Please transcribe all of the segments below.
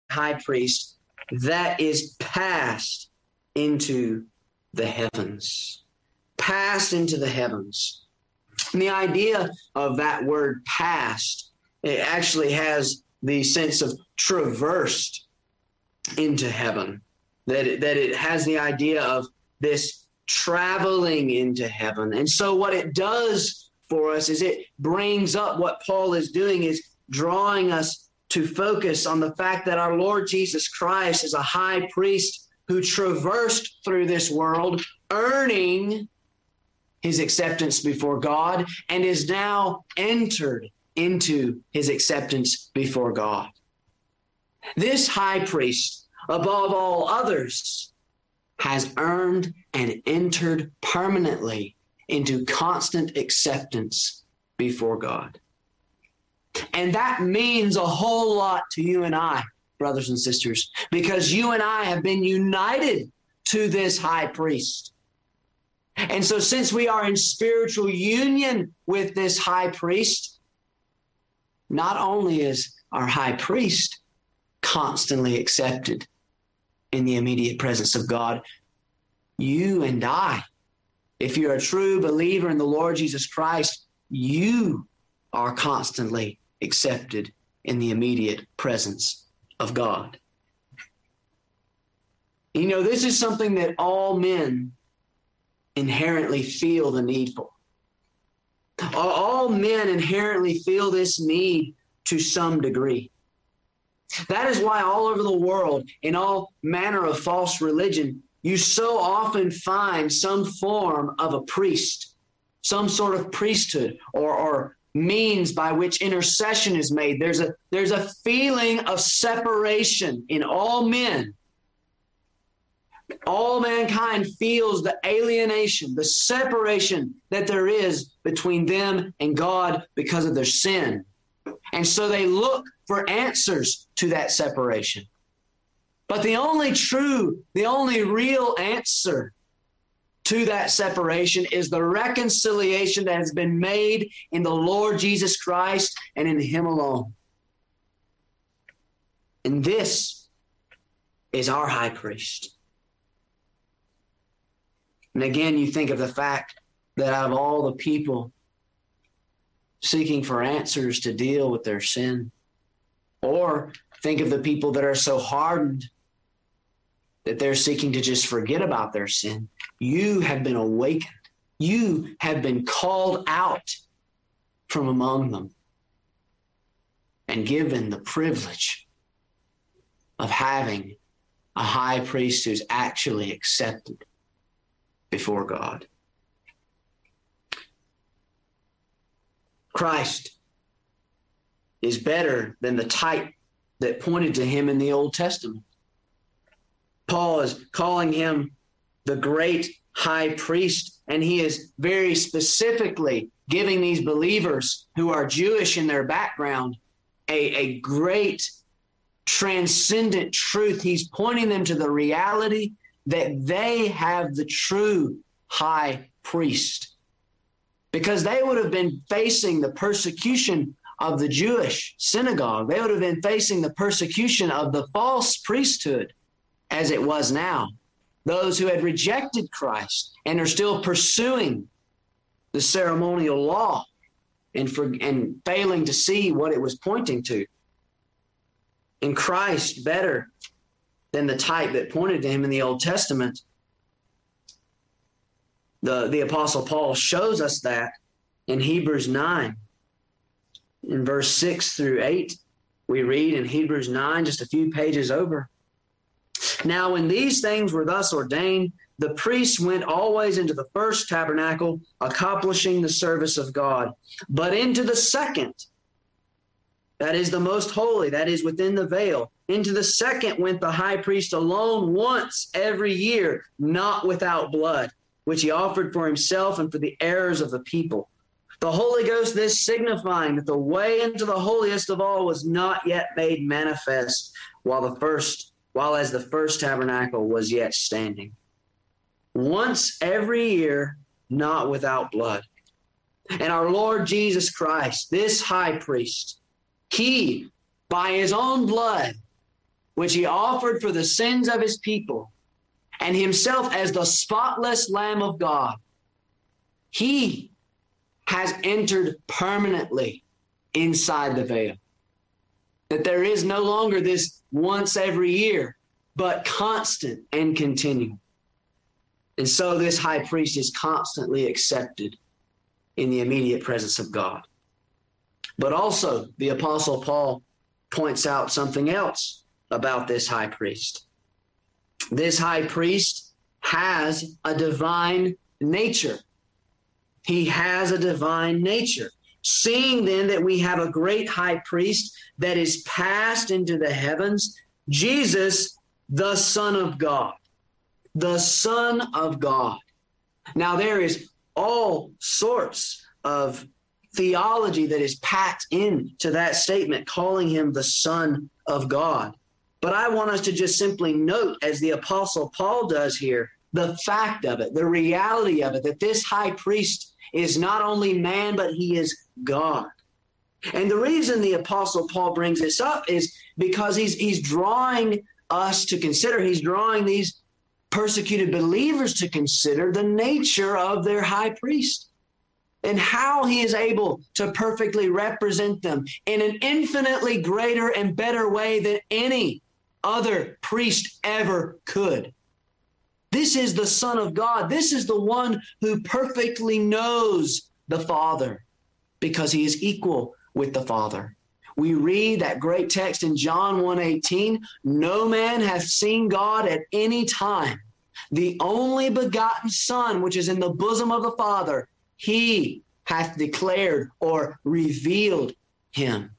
high priest that is passed into the heavens. Passed into the heavens. And the idea of that word passed, it actually has the sense of traversed into heaven. That it has the idea of this traveling into heaven. And so what it does for us is it brings up what Paul is doing, is drawing us to focus on the fact that our Lord Jesus Christ is a high priest who traversed through this world, earning his acceptance before God, and is now entered into his acceptance before God. This high priest, above all others, has earned and entered permanently into constant acceptance before God. And that means a whole lot to you and I, brothers and sisters, because you and I have been united to this high priest. And so since we are in spiritual union with this high priest, not only is our high priest constantly accepted in the immediate presence of God, you and I, if you're a true believer in the Lord Jesus Christ, you are constantly accepted in the immediate presence of God. You know, this is something that all men inherently feel the need for. All men inherently feel this need to some degree. That is why all over the world, in all manner of false religion, you so often find some form of a priest, some sort of priesthood or means by which intercession is made. There's a feeling of separation in all men. All mankind feels the alienation, the separation that there is between them and God because of their sin. And so they look for answers to that separation. But the only real answer to that separation is the reconciliation that has been made in the Lord Jesus Christ and in him alone. And this is our high priest. And again, you think of the fact that out of all the people seeking for answers to deal with their sin, or think of the people that are so hardened that they're seeking to just forget about their sin, you have been awakened. You have been called out from among them and given the privilege of having a high priest who's actually accepted before God. Christ is better than the type that pointed to him in the Old Testament. Paul is calling him the great high priest, and he is very specifically giving these believers who are Jewish in their background a great transcendent truth. He's pointing them to the reality that they have the true high priest, because they would have been facing the persecution of the Jewish synagogue. They would have been facing the persecution of the false priesthood as it was now. Those who had rejected Christ and are still pursuing the ceremonial law and failing to see what it was pointing to. And Christ, better than the type that pointed to him in the Old Testament, the Apostle Paul shows us that in Hebrews 9. In verse 6 through 8, we read in Hebrews 9, just a few pages over. Now, when these things were thus ordained, the priests went always into the first tabernacle, accomplishing the service of God. But into the second, that is the most holy, that is within the veil, into the second went the high priest alone once every year, not without blood, which he offered for himself and for the errors of the people. The Holy Ghost, this signifying that the way into the holiest of all was not yet made manifest, while as the first tabernacle was yet standing. Once every year, not without blood. And our Lord Jesus Christ, this high priest, he, by his own blood, which he offered for the sins of his people, and himself as the spotless Lamb of God, he has entered permanently inside the veil. That there is no longer this once every year, but constant and continual. And so this high priest is constantly accepted in the immediate presence of God. But also, the Apostle Paul points out something else about this high priest. This high priest has a divine nature. He has a divine nature. Seeing then that we have a great high priest that is passed into the heavens, Jesus, the Son of God. The Son of God. Now there is all sorts of theology that is packed into that statement, calling him the Son of God. But I want us to just simply note, as the Apostle Paul does here, the fact of it, the reality of it, that this high priest is not only man, but he is God. And the reason the Apostle Paul brings this up is because he's drawing us to consider, he's drawing these persecuted believers to consider the nature of their high priest and how he is able to perfectly represent them in an infinitely greater and better way than any other priest ever could. This is the Son of God. This is the one who perfectly knows the Father because he is equal with the Father. We read that great text in John 1:18, no man hath seen God at any time. The only begotten Son, which is in the bosom of the Father, he hath declared or revealed him.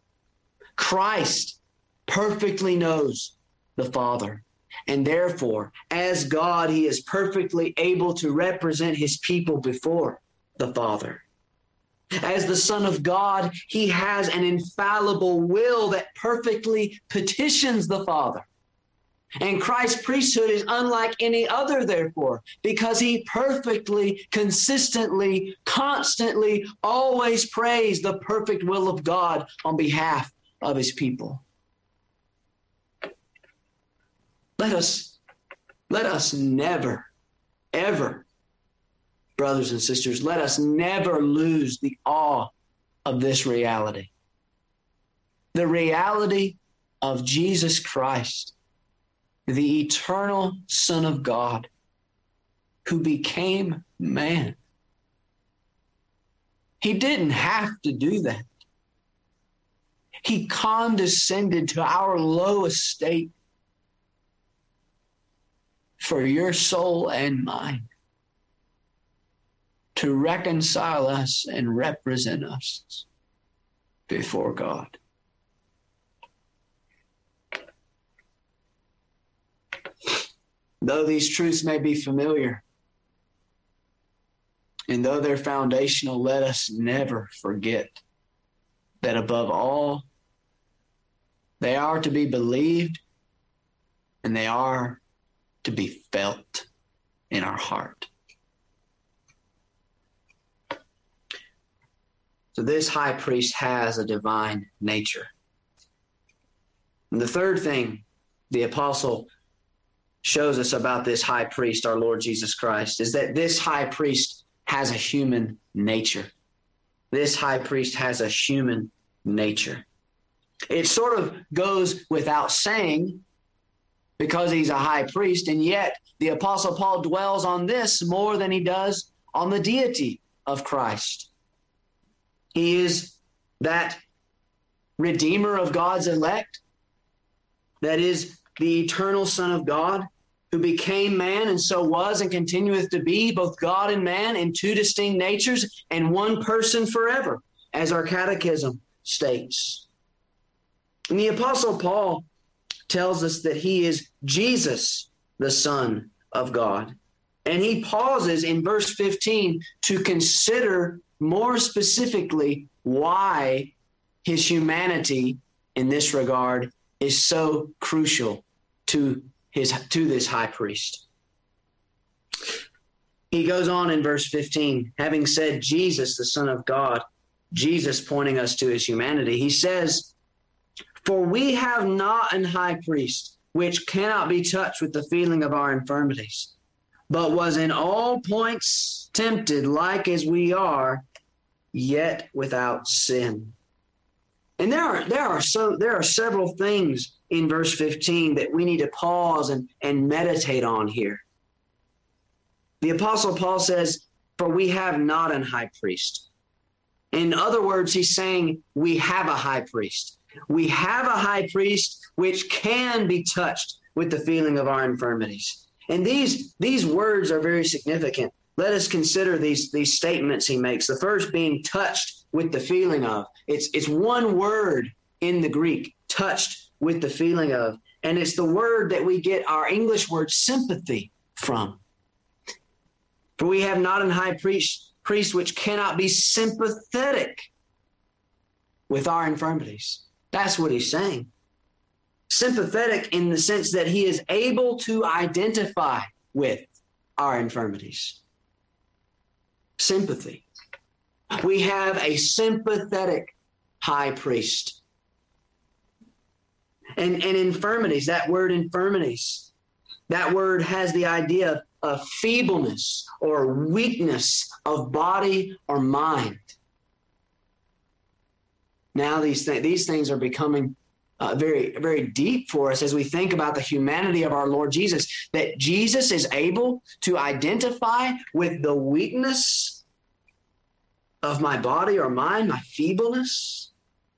Christ perfectly knows the Father. And therefore, as God, he is perfectly able to represent his people before the Father. As the Son of God, he has an infallible will that perfectly petitions the Father. And Christ's priesthood is unlike any other, therefore, because he perfectly, consistently, constantly, always prays the perfect will of God on behalf of his people. Let us never, ever, brothers and sisters, let us never lose the awe of this reality. The reality of Jesus Christ, the eternal Son of God, who became man. He didn't have to do that. He condescended to our low estate for your soul and mine, to reconcile us and represent us before God. Though these truths may be familiar, and though they're foundational, let us never forget that above all, they are to be believed and they are to be felt in our heart. So this high priest has a divine nature. And the third thing the apostle shows us about this high priest, our Lord Jesus Christ, is that this high priest has a human nature. This high priest has a human nature. It sort of goes without saying because he's a high priest, and yet the Apostle Paul dwells on this more than he does on the deity of Christ. He is that Redeemer of God's elect, that is the eternal Son of God, who became man and so was and continueth to be both God and man in two distinct natures and one person forever, as our catechism states. And the Apostle Paul tells us that he is Jesus, the Son of God. And he pauses in verse 15 to consider more specifically why his humanity in this regard is so crucial to this high priest. He goes on in verse 15, having said Jesus, the Son of God, Jesus pointing us to his humanity, he says, For we have not an high priest which cannot be touched with the feeling of our infirmities, but was in all points tempted like as we are, yet without sin. And there are several things in verse 15that we need to pause and meditate on here. The Apostle Paul says, for we have not an high priest. In other words, he's saying we have a high priest. We have a high priest which can be touched with the feeling of our infirmities. And these words are very significant. Let us consider these statements he makes. The first being touched with the feeling of. It's one word in the Greek, touched with the feeling of. And it's the word that we get our English word sympathy from. For we have not an high priest which cannot be sympathetic with our infirmities. That's what he's saying. Sympathetic in the sense that he is able to identify with our infirmities. Sympathy. We have a sympathetic high priest. And infirmities, that word infirmities, that word has the idea of feebleness or weakness of body or mind. Now these things are becoming very, very deep for us as we think about the humanity of our Lord Jesus, that Jesus is able to identify with the weakness of my body or mind, my feebleness.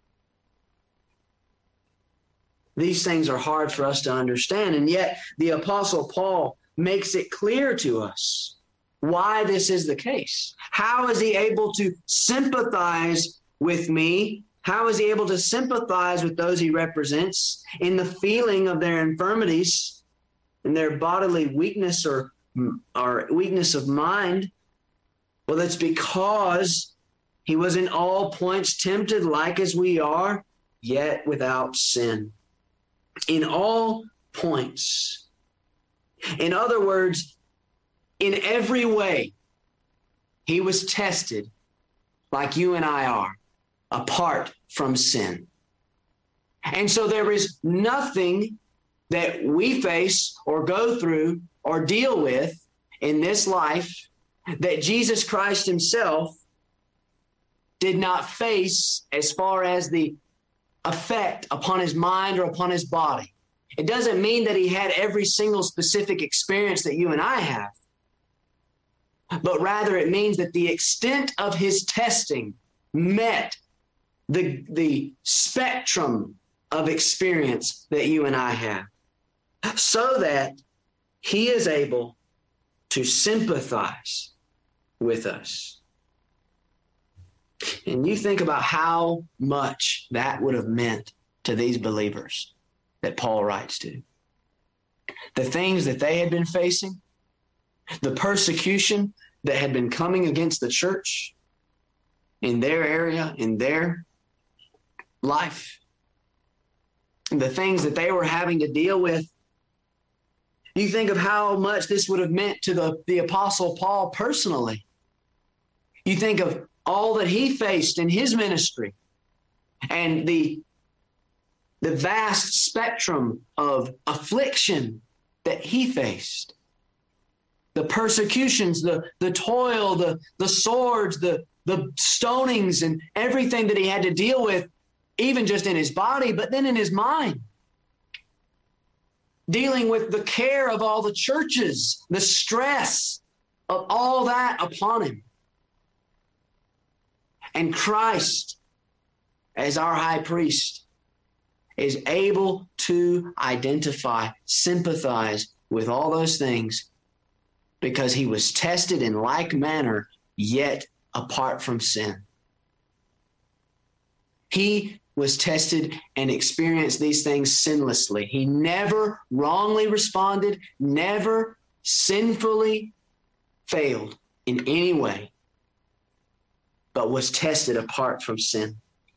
These things are hard for us to understand, and yet the Apostle Paul makes it clear to us why this is the case. How is he able to sympathize with me? How is he able to sympathize with those he represents in the feeling of their infirmities and their bodily weakness or weakness of mind? Well, that's because he was in all points tempted like as we are, yet without sin. In all points. In other words, in every way, he was tested like you and I are, apart from sin. And so there is nothing that we face or go through or deal with in this life that Jesus Christ himself did not face as far as the effect upon his mind or upon his body. It doesn't mean that he had every single specific experience that you and I have, but rather it means that the extent of his testing met the spectrum of experience that you and I have, so that he is able to sympathize with us. And you think about how much that would have meant to these believers that Paul writes to. The things that they had been facing, the persecution that had been coming against the church in their area, in their life, the things that they were having to deal with. You think of how much this would have meant to the Apostle Paul personally. You think of all that he faced in his ministry and the vast spectrum of affliction that he faced. The persecutions, the toil, the swords, the stonings, and everything that he had to deal with, even just in his body, but then in his mind. Dealing with the care of all the churches, the stress of all that upon him. And Christ, as our high priest, is able to identify, sympathize with all those things because he was tested in like manner, yet apart from sin. He was tested and experienced these things sinlessly. He never wrongly responded, never sinfully failed in any way, but was tested apart from sin.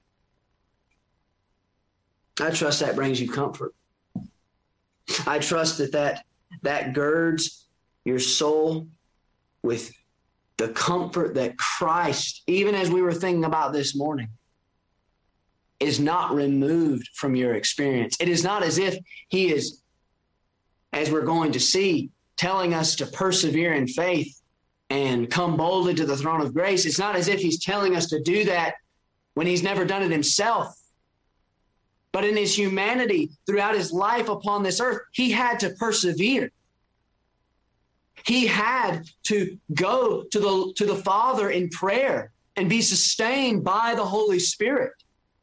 I trust that brings you comfort. I trust that girds your soul with the comfort that Christ, even as we were thinking about this morning, is not removed from your experience. It is not as if he is, as we're going to see, telling us to persevere in faith and come boldly to the throne of grace. It's not as if he's telling us to do that when he's never done it himself. But in his humanity, throughout his life upon this earth, he had to persevere. He had to go to the Father in prayer and be sustained by the Holy Spirit.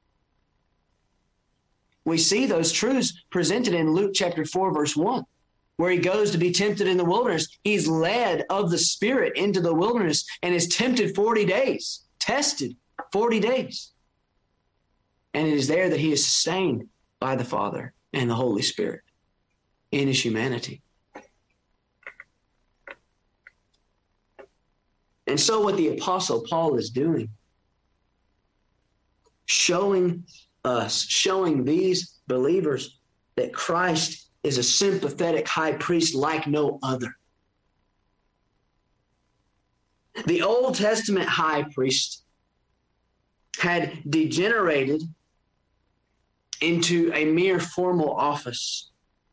We see those truths presented in Luke chapter 4, verse 1, where he goes to be tempted in the wilderness. He's led of the Spirit into the wilderness and is tempted 40 days, tested 40 days. And it is there that he is sustained by the Father and the Holy Spirit in his humanity. And so what the Apostle Paul is doing, showing these believers that Christ is a sympathetic high priest like no other. The Old Testament high priest had degenerated into a mere formal office.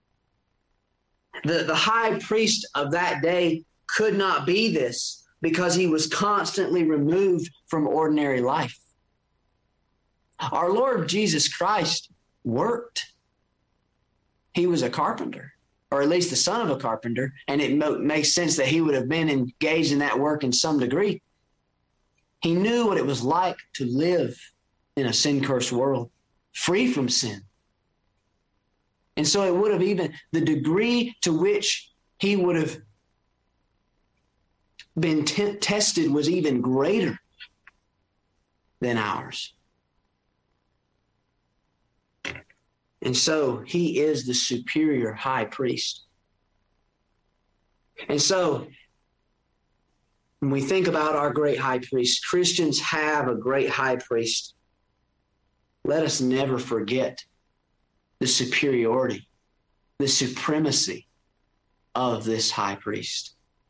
The high priest of that day could not be this because he was constantly removed from ordinary life. Our Lord Jesus Christ worked. He was a carpenter, or at least the son of a carpenter, and it makes sense that he would have been engaged in that work in some degree. He knew what it was like to live in a sin-cursed world, free from sin. And so it would have even, the degree to which he would have been tested was even greater than ours. And so he is the superior high priest. And so when we think about our great high priest, Christians have a great high priest. Let us never forget the superiority, the supremacy of this high priest.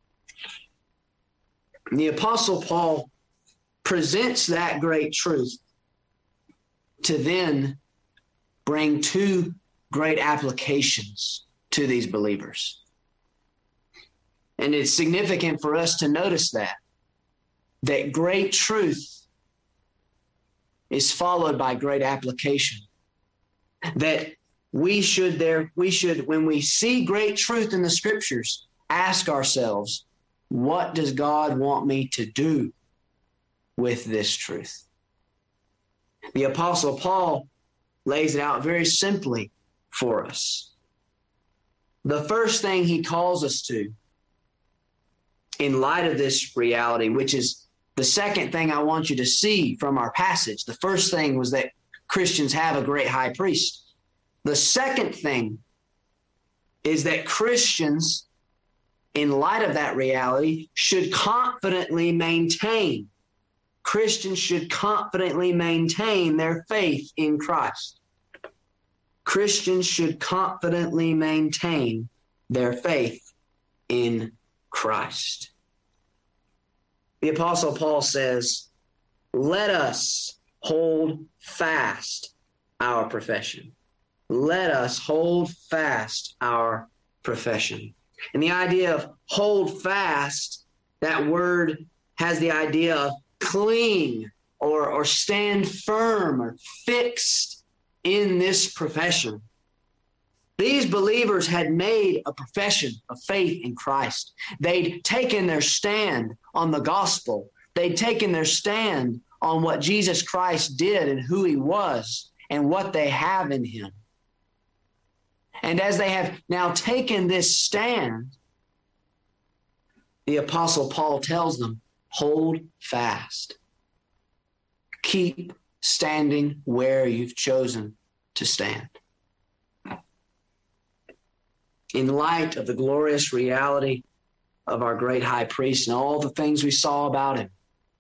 And the Apostle Paul presents that great truth to then bring two great applications to these believers. And it's significant for us to notice that great truth is followed by great application. That we should, when we see great truth in the Scriptures, ask ourselves, what does God want me to do with this truth? The Apostle Paul lays it out very simply for us. The first thing he calls us to, in light of this reality, which is the second thing I want you to see from our passage. The first thing was that Christians have a great high priest. The second thing is that Christians, in light of that reality, should confidently maintain. Christians should confidently maintain their faith in Christ. Christians should confidently maintain their faith in Christ. The Apostle Paul says, let us hold fast our profession. Let us hold fast our profession. And the idea of hold fast, that word has the idea of cling or stand firm or fixed in this profession. These believers had made a profession of faith in Christ. They'd taken their stand on the gospel. They'd taken their stand on what Jesus Christ did and who he was and what they have in him. And as they have now taken this stand, the Apostle Paul tells them, hold fast. Keep standing where you've chosen to stand. In light of the glorious reality of our great high priest and all the things we saw about him,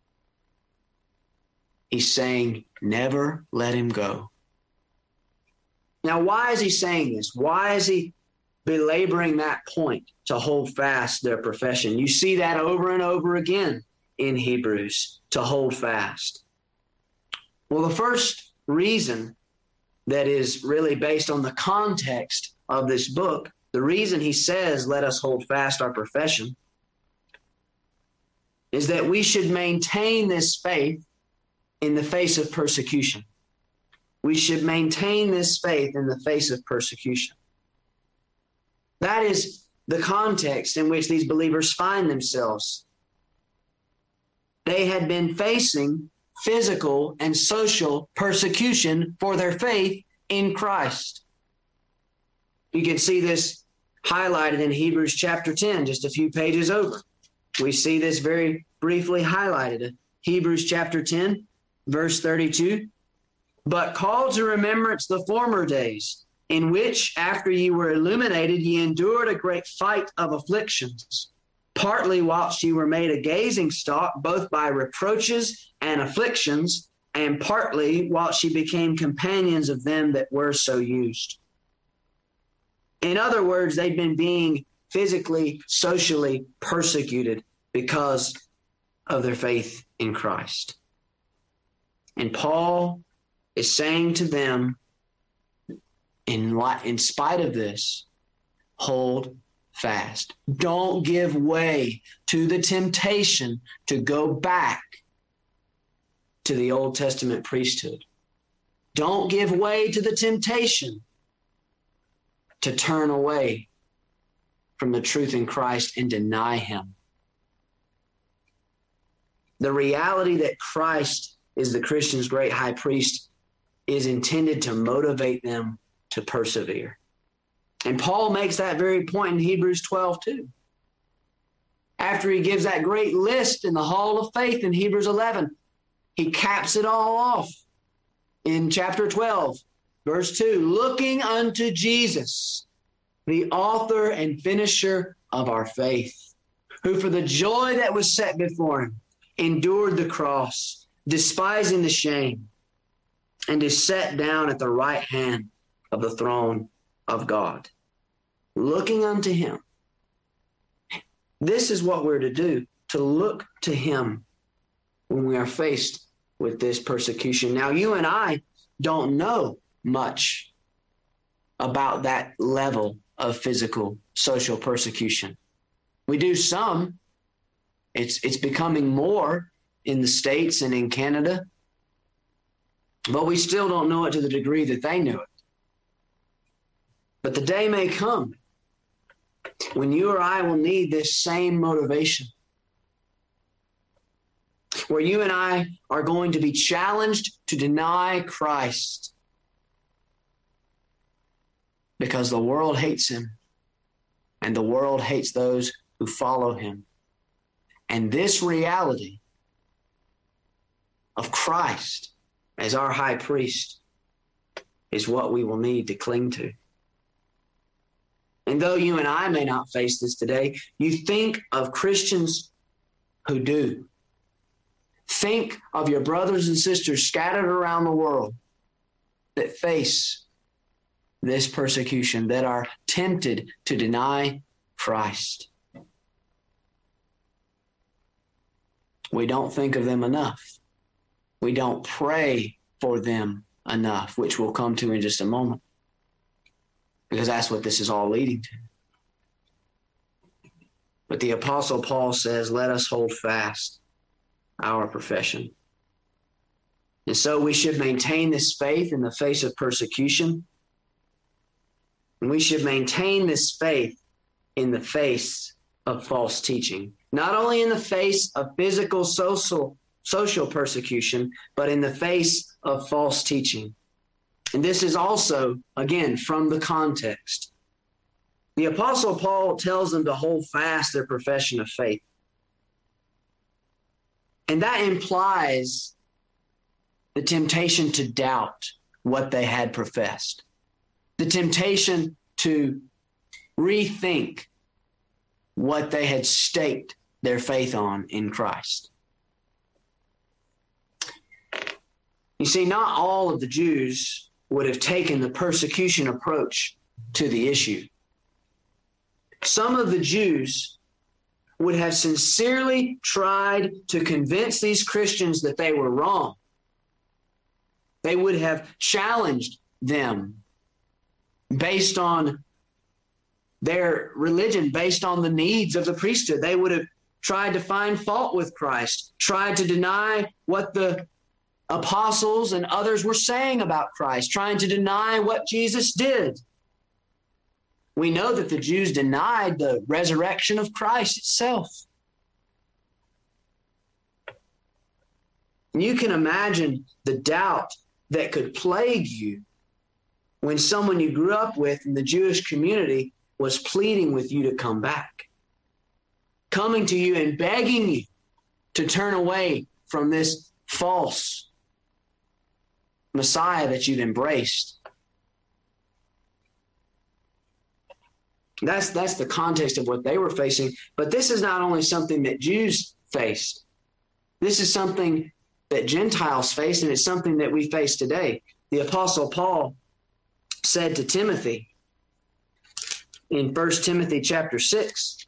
he's saying, never let him go. Now, why is he saying this? Why is he belaboring that point to hold fast their profession? You see that over and over again in Hebrews, to hold fast. Well, the first reason that is really based on the context of this book, the reason he says, let us hold fast our profession, is that we should maintain this faith in the face of persecution. We should maintain this faith in the face of persecution. That is the context in which these believers find themselves. They had been facing physical and social persecution for their faith in Christ. You can see this highlighted in Hebrews chapter 10, just a few pages over. We see this very briefly highlighted. Hebrews chapter 10, verse 32. But call to remembrance the former days, in which, after ye were illuminated, ye endured a great fight of afflictions, partly whilst ye were made a gazing stock, both by reproaches and afflictions, and partly whilst ye became companions of them that were so used. In other words, they'd been being physically, socially persecuted because of their faith in Christ. And Paul is saying to them, in spite of this, hold fast. Don't give way to the temptation to go back to the Old Testament priesthood. Don't give way to the temptation to turn away from the truth in Christ and deny him. The reality that Christ is the Christian's great high priest is intended to motivate them to persevere. And Paul makes that very point in Hebrews 12 too. After he gives that great list in the hall of faith in Hebrews 11, he caps it all off in chapter 12, verse 2, looking unto Jesus, the author and finisher of our faith, who for the joy that was set before him endured the cross, despising the shame, and is set down at the right hand of the throne of God. Looking unto him. This is what we're to do, to look to him when we are faced with this persecution. Now, you and I don't know much about that level of physical, social persecution. We do some. It's becoming more in the States and in Canada, but we still don't know it to the degree that they knew it. But the day may come when you or I will need this same motivation, where you and I are going to be challenged to deny Christ because the world hates him and the world hates those who follow him. And this reality of Christ as our high priest is what we will need to cling to. And though you and I may not face this today, you think of Christians who do. Think of your brothers and sisters scattered around the world that face this persecution, that are tempted to deny Christ. We don't think of them enough. We don't pray for them enough, which we'll come to in just a moment, because that's what this is all leading to. But the Apostle Paul says, let us hold fast our profession. And so we should maintain this faith in the face of persecution. And we should maintain this faith in the face of false teaching. Not only in the face of physical, social persecution, but in the face of false teaching. And this is also, again, from the context. The Apostle Paul tells them to hold fast their profession of faith. And that implies the temptation to doubt what they had professed, the temptation to rethink what they had staked their faith on in Christ. You see, not all of the Jews would have taken the persecution approach to the issue. Some of the Jews would have sincerely tried to convince these Christians that they were wrong, They would have challenged them based on their religion, based on the needs of the priesthood. They would have tried to find fault with Christ, tried to deny what the apostles and others were saying about Christ, trying to deny what Jesus did. We know that the Jews denied the resurrection of Christ itself. You can imagine the doubt that could plague you when someone you grew up with in the Jewish community was pleading with you to come back, coming to you and begging you to turn away from this false Messiah that you've embraced. That's the context of what they were facing. But this is not only something that Jews faced. This is something that Gentiles faced, and it's something that we face today. The Apostle Paul said to Timothy in 1 Timothy chapter 6,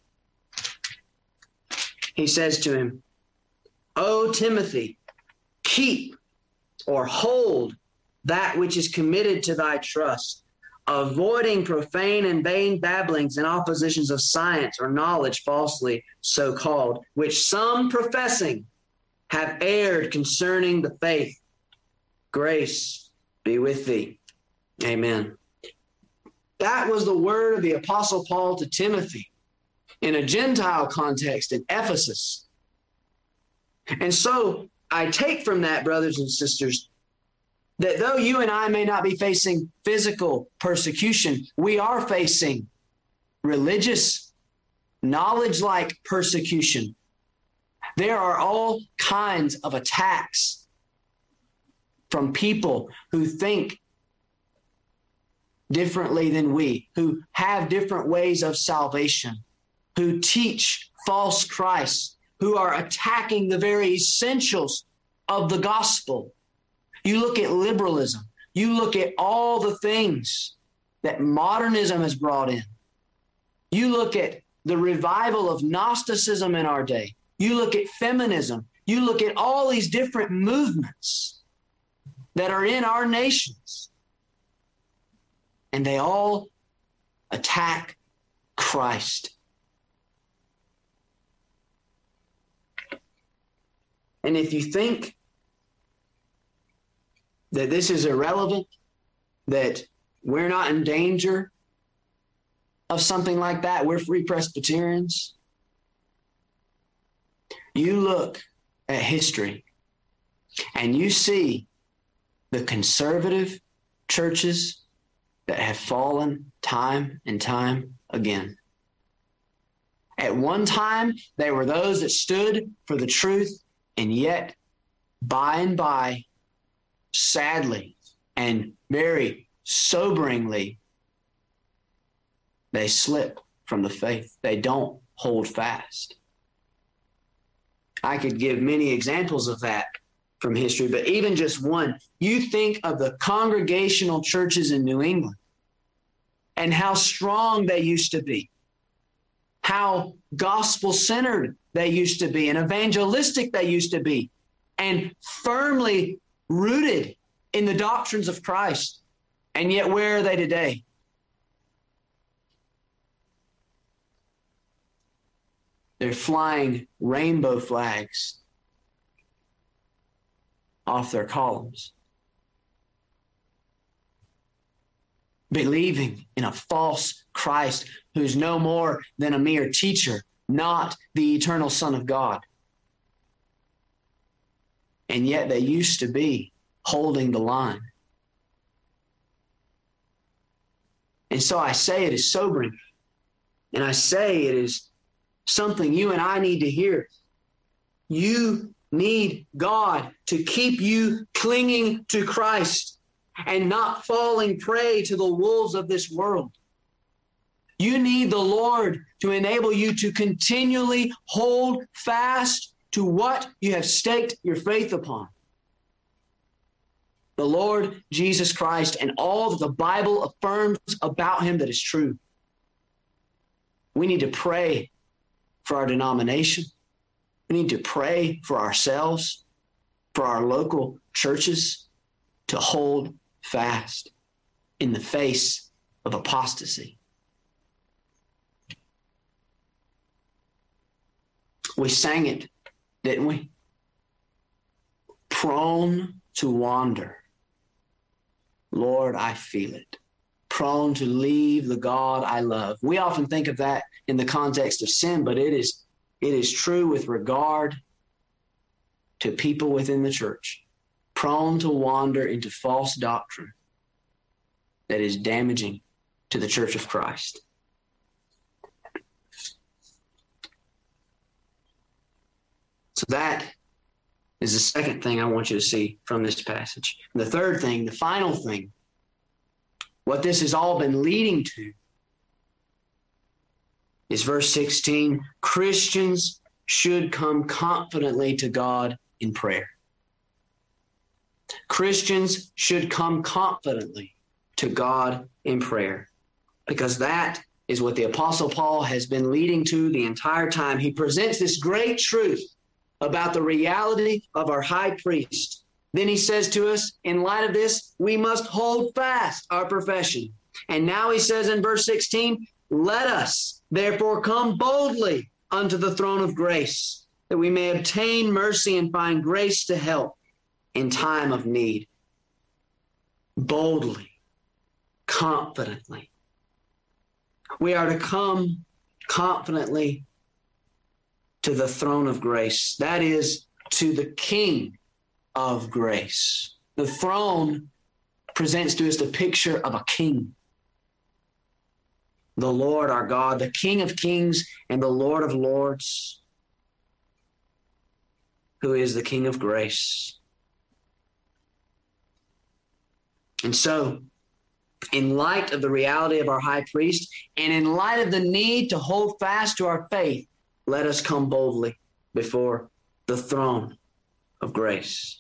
he says to him, "O Timothy, keep or hold that which is committed to thy trust, avoiding profane and vain babblings and oppositions of science or knowledge falsely so called, which some professing have erred concerning the faith. Grace be with thee." Amen. That was the word of the Apostle Paul to Timothy in a Gentile context in Ephesus. And so I take from that, brothers and sisters, that though you and I may not be facing physical persecution, we are facing religious, knowledge-like persecution. There are all kinds of attacks from people who think differently than we, who have different ways of salvation, who teach false Christs, who are attacking the very essentials of the gospel. You look at liberalism. You look at all the things that modernism has brought in. You look at the revival of Gnosticism in our day. You look at feminism. You look at all these different movements that are in our nations. And they all attack Christ. And if you think that this is irrelevant, that we're not in danger of something like that, we're Free Presbyterians, you look at history and you see the conservative churches that have fallen time and time again. At one time, they were those that stood for the truth, and yet, by and by, sadly and very soberingly, they slip from the faith. They don't hold fast. I could give many examples of that from history, but even just one. You think of the congregational churches in New England and how strong they used to be, how gospel-centered they used to be and evangelistic they used to be, and firmly rooted in the doctrines of Christ. And yet, where are they today? They're flying rainbow flags off their columns, believing in a false Christ who's no more than a mere teacher, not the eternal Son of God. And yet they used to be holding the line. And so I say it is sobering, and I say it is something you and I need to hear. You need God to keep you clinging to Christ and not falling prey to the wolves of this world. You need the Lord to enable you to continually hold fast to what you have staked your faith upon. The Lord Jesus Christ and all that the Bible affirms about him that is true. We need to pray for our denomination. We need to pray for ourselves, for our local churches. to hold fast in the face of apostasy. We sang it, didn't we? Prone to wander. Lord, I feel it. Prone to leave the God I love. We often think of that in the context of sin, but it is true with regard to people within the church. Prone to wander into false doctrine that is damaging to the church of Christ. So that is the second thing I want you to see from this passage. And the third thing, the final thing, what this has all been leading to is verse 16. Christians should come confidently to God in prayer. Christians should come confidently to God in prayer, because that is what the Apostle Paul has been leading to the entire time. He presents this great truth about the reality of our high priest. Then he says to us, in light of this, we must hold fast our profession. And now he says in verse 16, let us therefore come boldly unto the throne of grace, that we may obtain mercy and find grace to help in time of need. Boldly, confidently. We are to come confidently to the throne of grace. That is, to the King of grace. The throne presents to us the picture of a king. The Lord our God, the King of kings and the Lord of lords, who is the King of grace. And so, in light of the reality of our high priest, and in light of the need to hold fast to our faith, let us come boldly before the throne of grace.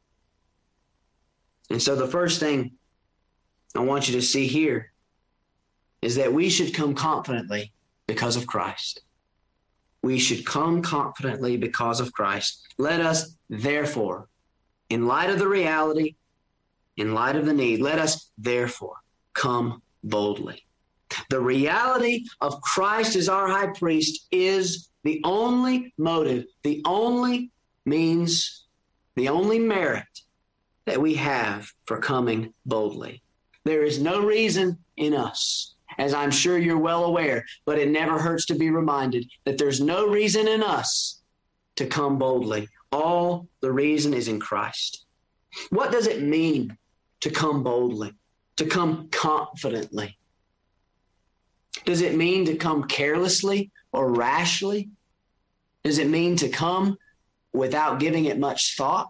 And so the first thing I want you to see here is that we should come confidently because of Christ. We should come confidently because of Christ. Let us, therefore, in light of the reality, in light of the need, let us, therefore, come boldly. The reality of Christ as our high priest is the only motive, the only means, the only merit that we have for coming boldly. There is no reason in us, as I'm sure you're well aware, but it never hurts to be reminded that there's no reason in us to come boldly. All the reason is in Christ. What does it mean to come boldly, to come confidently? Does it mean to come carelessly or rashly? Does it mean to come without giving it much thought?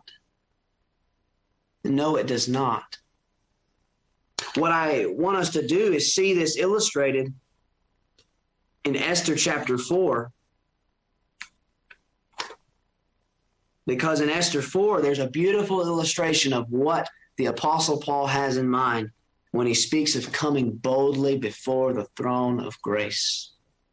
No, it does not. What I want us to do is see this illustrated in Esther chapter 4. Because in Esther 4, there's a beautiful illustration of what the Apostle Paul has in mind when he speaks of coming boldly before the throne of grace.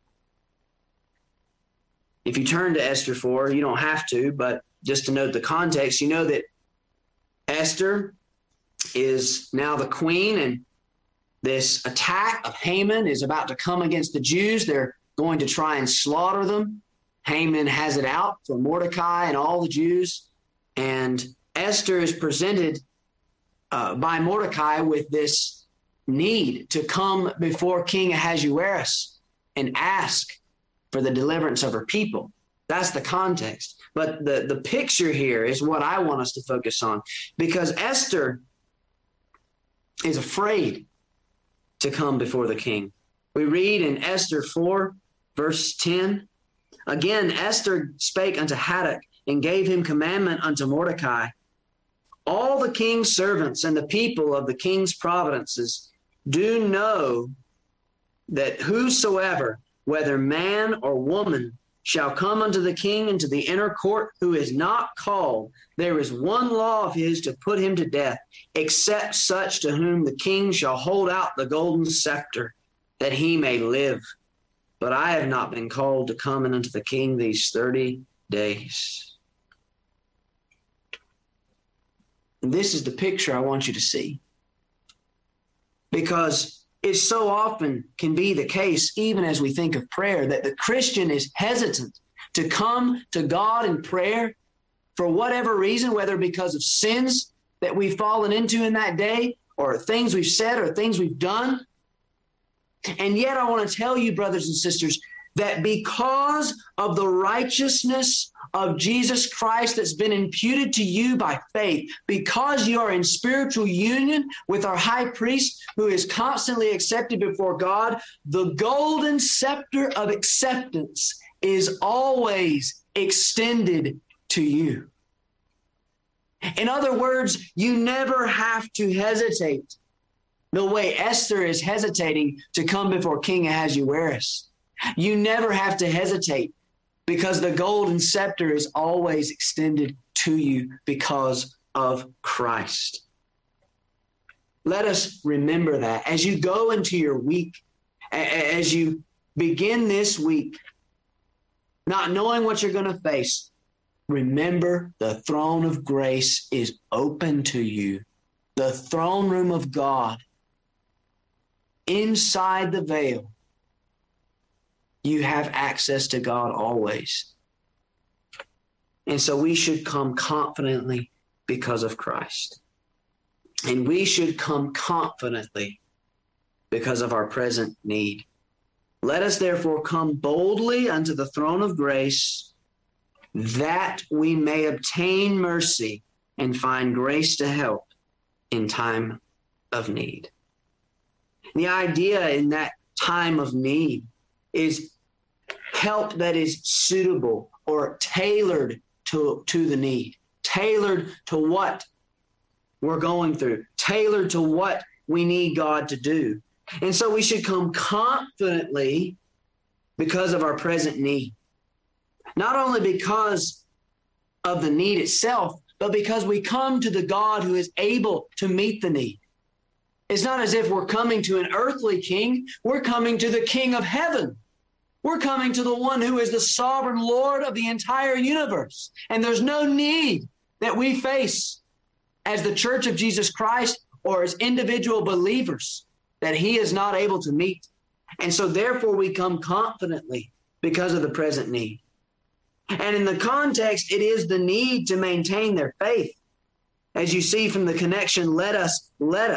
If you turn to Esther 4, you don't have to, but just to note the context, you know that Esther is now the queen, and this attack of Haman is about to come against the Jews. They're going to try and slaughter them. Haman has it out for Mordecai and all the Jews, and Esther is presented by Mordecai with this need to come before King Ahasuerus and ask for the deliverance of her people. That's the context. But the picture here is what I want us to focus on, because Esther is afraid to come before the king. We read in Esther 4, verse 10, again, Esther spake unto Haddock and gave him commandment unto Mordecai. All the king's servants and the people of the king's providences do know that whosoever, whether man or woman, shall come unto the king into the inner court, who is not called, there is one law of his to put him to death, except such to whom the king shall hold out the golden scepter, that he may live. But I have not been called to come in unto the king these 30 days. And this is the picture I want you to see. Because it so often can be the case, even as we think of prayer, that the Christian is hesitant to come to God in prayer for whatever reason, whether because of sins that we've fallen into in that day, or things we've said, or things we've done. And yet I want to tell you, brothers and sisters, that because of the righteousness of Jesus Christ that's been imputed to you by faith, because you are in spiritual union with our high priest who is constantly accepted before God, the golden scepter of acceptance is always extended to you. In other words, you never have to hesitate the way Esther is hesitating to come before King Ahasuerus. You never have to hesitate because the golden scepter is always extended to you because of Christ. Let us remember that as you go into your week, as you begin this week, not knowing what you're going to face, remember the throne of grace is open to you. The throne room of God, inside the veil, you have access to God always. And so we should come confidently because of Christ. And we should come confidently because of our present need. Let us therefore come boldly unto the throne of grace, that we may obtain mercy and find grace to help in time of need. The idea in that time of need is help that is suitable or tailored to the need, tailored to what we're going through, tailored to what we need God to do. And so we should come confidently because of our present need. Not only because of the need itself, but because we come to the God who is able to meet the need. It's not as if we're coming to an earthly king. We're coming to the King of heaven. We're coming to the one who is the sovereign Lord of the entire universe. And there's no need that we face as the Church of Jesus Christ or as individual believers that he is not able to meet. And so therefore we come confidently because of the present need. And in the context, it is the need to maintain their faith. As you see from the connection, let us.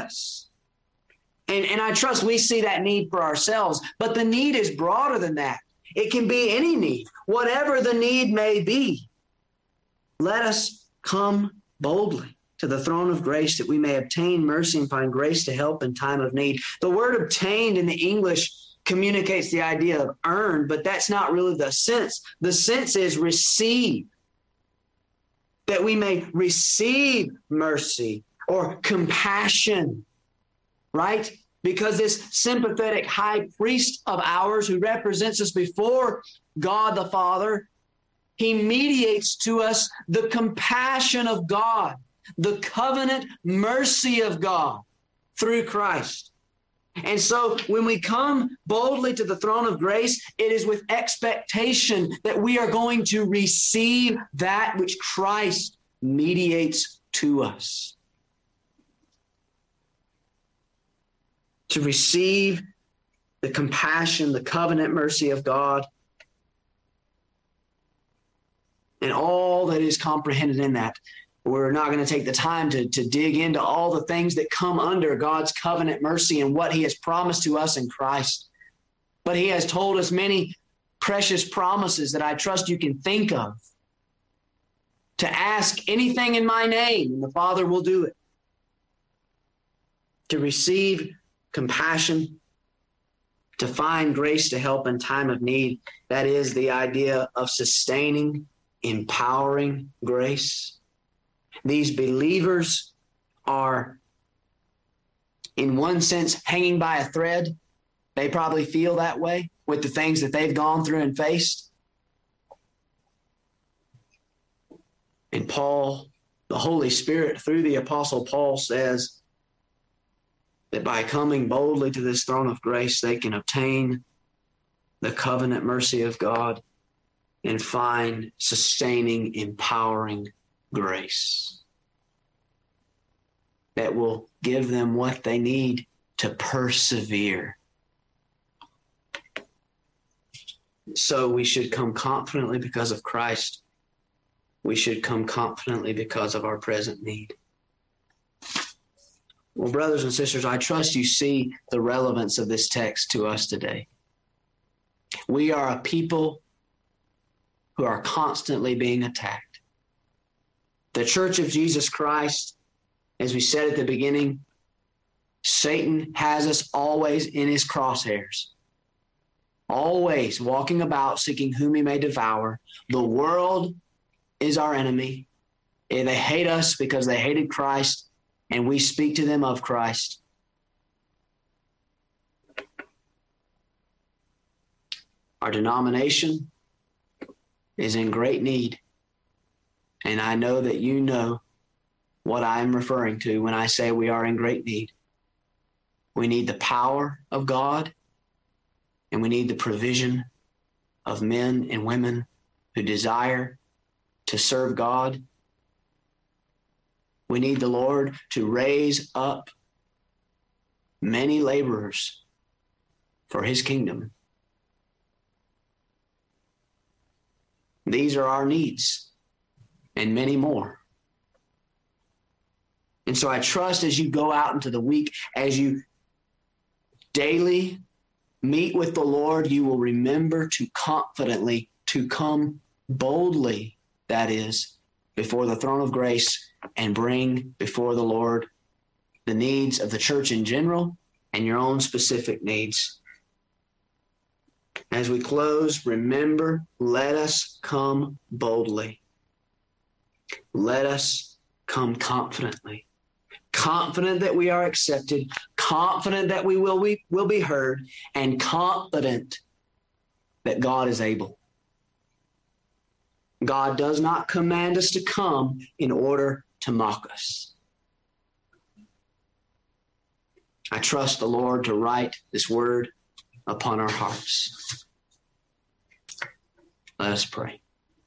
And I trust we see that need for ourselves, but the need is broader than that. It can be any need, whatever the need may be. Let us come boldly to the throne of grace that we may obtain mercy and find grace to help in time of need. The word obtained in the English communicates the idea of earned, but that's not really the sense. The sense is receive, that we may receive mercy or compassion, right? Because this sympathetic high priest of ours who represents us before God the Father, he mediates to us the compassion of God, the covenant mercy of God through Christ. And so when we come boldly to the throne of grace, it is with expectation that we are going to receive that which Christ mediates to us. To receive the compassion, the covenant mercy of God, and all that is comprehended in that. We're not going to take the time to dig into all the things that come under God's covenant mercy and what he has promised to us in Christ. But he has told us many precious promises that I trust you can think of. To ask anything in my name, and the Father will do it. To receive compassion, to find grace to help in time of need. That is the idea of sustaining, empowering grace. These believers are, in one sense, hanging by a thread. They probably feel that way with the things that they've gone through and faced. And Paul, the Holy Spirit, through the Apostle Paul, says that by coming boldly to this throne of grace, they can obtain the covenant mercy of God and find sustaining, empowering grace. that will give them what they need to persevere. So we should come confidently because of Christ. We should come confidently because of our present need. Well, brothers and sisters, I trust you see the relevance of this text to us today. We are a people who are constantly being attacked. The Church of Jesus Christ, as we said at the beginning, Satan has us always in his crosshairs, always walking about seeking whom he may devour. The world is our enemy. They hate us because they hated Christ, and we speak to them of Christ. Our denomination is in great need, and I know that you know what I am referring to when I say we are in great need. We need the power of God, and we need the provision of men and women who desire to serve God. We need the Lord to raise up many laborers for his kingdom. These are our needs and many more. And so I trust as you go out into the week, as you daily meet with the Lord, you will remember to confidently, to come boldly, that is, before the throne of grace and bring before the Lord the needs of the church in general and your own specific needs. As we close, remember, let us come boldly. Let us come confidently. Confident that we are accepted, confident that we will be heard, and confident that God is able. God does not command us to come in order to mock us. I trust the Lord to write this word upon our hearts. Let us pray.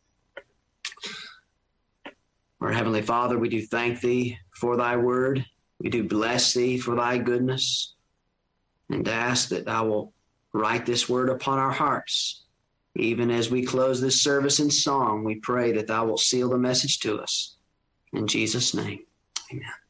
Our Heavenly Father, we do thank thee for thy word. We do bless thee for thy goodness, and ask that thou wilt write this word upon our hearts. Even as we close this service in song, we pray that thou wilt seal the message to us. In Jesus' name, amen.